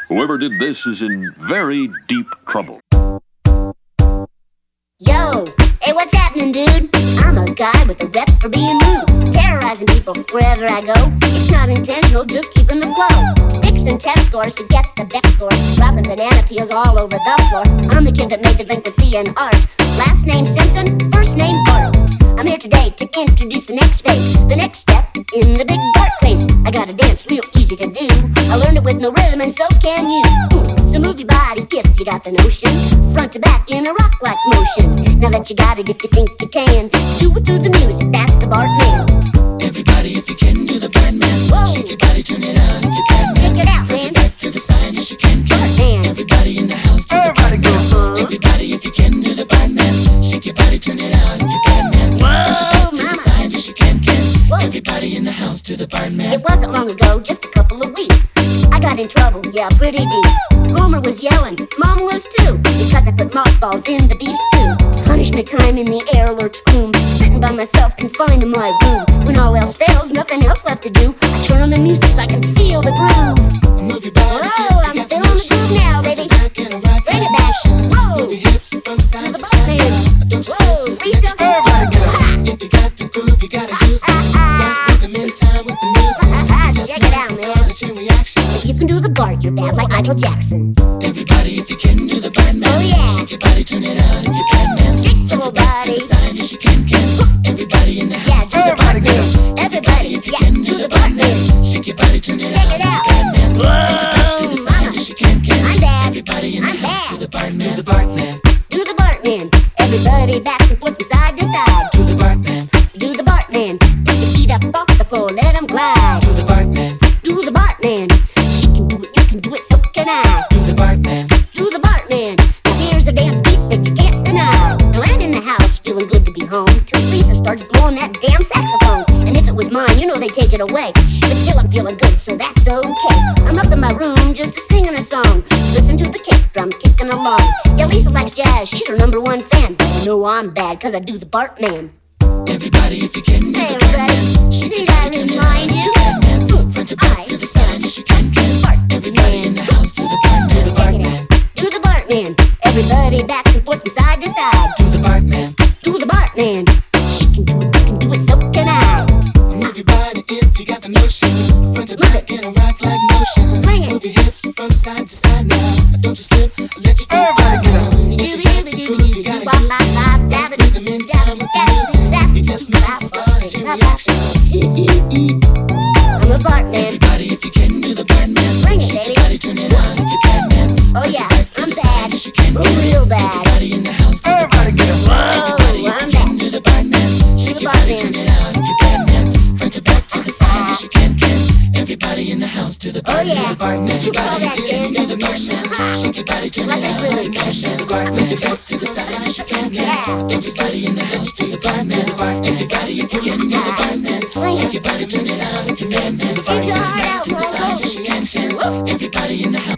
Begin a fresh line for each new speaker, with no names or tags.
Whoever did this is in very deep trouble.
Yo, hey, what's happening, dude? I'm a guy with a rep for being rude, terrorizing people wherever I go. It's not intentional, just keeping the flow. Fixing test scores to get the best score, dropping banana peels all over the floor. I'm the kid that made delinquency an art. Last name Simpson, first name Bart. I'm here today to introduce the next phase, the next step in the big Bart craze. I got a dance real easy to do. I learned it with no rhythm, and so can you. So move your body if you got the notion, front to back in a rock-like motion. Now that you got it, if you think you can, do it to the music, that's the Bart Man.
Everybody, if you can, do the Bart Man.
Whoa.
Shake your body, turn it on if you can, man.
Check it out,
Front
man.
to back to the side, yes you can,
Bart Man.
Everybody in the house, do the Bart Man. Everybody, if you can, do the Bart Man. Shake your body, turn it on if you can, man. Front to back to the side, yes you can,
Whoa.
Everybody in the house, do the Bart Man.
It wasn't long ago, just a couple of weeks, I got in trouble, yeah, pretty deep. Homer was yelling, Mom was too, because I put mothballs in the beef stew. Punishment time in the air lurks gloom, sitting by myself confined in my room. When all else fails, nothing else left to do, I turn on the music so I can feel the groove.
Move your body,
Whoa, I'm feeling the groove now, baby. Bring it back. Whoa,
move your hips from side
to
to
the
side.
Bart Man.
Don't you
Whoa, Lisa.
If you got the groove, you gotta use it. Rock rhythm in time with the music. Just
Check it out,
might
man.
start a chain reaction.
If you can do the Bart, you're bad like Michael Jackson.
Everybody, if you can, do the Bart Man.
Oh, yeah.
Shake your body, turn it on if you can, man.
Shake
Front
your
to back to
body.
the side, yes you can. Everybody in the
Yeah,
house,
do the Bart Man. Everybody,
if you
yeah,
can,
do the Bart Man.
Shake your body, turn it
Check
on
it
if
out.
you can, man. Front to back to the side, yes you can.
I'm bad.
Everybody in the
I'm
house,
bad.
do the Bart Man. Do the Bart Man.
Do the Bart Man. Everybody back and forth from side to side.
Do the Bart Man.
Do the Bart Man. Put your feet up off the floor, let them glide.
Do the Bart Man.
Do the Bart Man. She can do it, you can do it, so can I.
Do the Bart Man.
Do the Bart Man. Now here's a dance beat that you can't deny. Now I'm in the house, feeling good to be home, till Lisa starts blowing that damn saxophone. And if it was mine, you know they'd take it away. But still I'm feeling good, so that's okay. I'm up in my room just singing a song. Listen to the kick drum kicking along. Yeah, Lisa likes jazz, she's her #1 fan. But I know I'm bad, cause I do the Bart Man.
Everybody, if you can, do
Hey
the Bart
everybody,
Man. Shake your
need I
body, turn it
remind
on
you?
if you can, man. Front to back to the side, yes you can. Everybody in the house, do the Bart Man. Do the Bart Man.
Do the Bart Man. Everybody back and forth from side to side.
Do the Bart Man.
Do the Bart Man. She can do it, you can do it, so can I.
Move your body if you got the notion. Front to back in a rock like motion.
Bring it.
Move your hips from side to side now. Don't you slip, let your feet go. If you got the groove, you gotta use it. Rhythm in time with the music. You just might start a chain reaction.
I'm a Bart Man.
Everybody, if you can, do the Bart Man.
Bring it,
Shake
baby.
your body, turn it on if you can, man.
Oh yeah,
Back to
I'm
the side,
bad.
yes you can.
Real bad.
Everybody in the house, do the Bart Man.
Oh, I'm bad.
Do the Bart Man. Shake
the
your
Bart
body,
Man.
turn it on if you can, man. Front to back to the side, yes you can. Everybody in the house, do the
Oh
Bart Man.
yeah,
Do the Bart Man.
you call that
Everybody
dance
do the motion. Shake your body, turn
Let
it
this
on
rhythm
like motion. The Bart Man. Front to the side, yes you can.
Yeah.
Everybody in the house, do the Bart Man. Everybody, if you can, do the Bart Man. Shake your body, turn it on if you can. The Bart
Get your
Man.
heart out,
To the side, yes you can. Everybody in the house.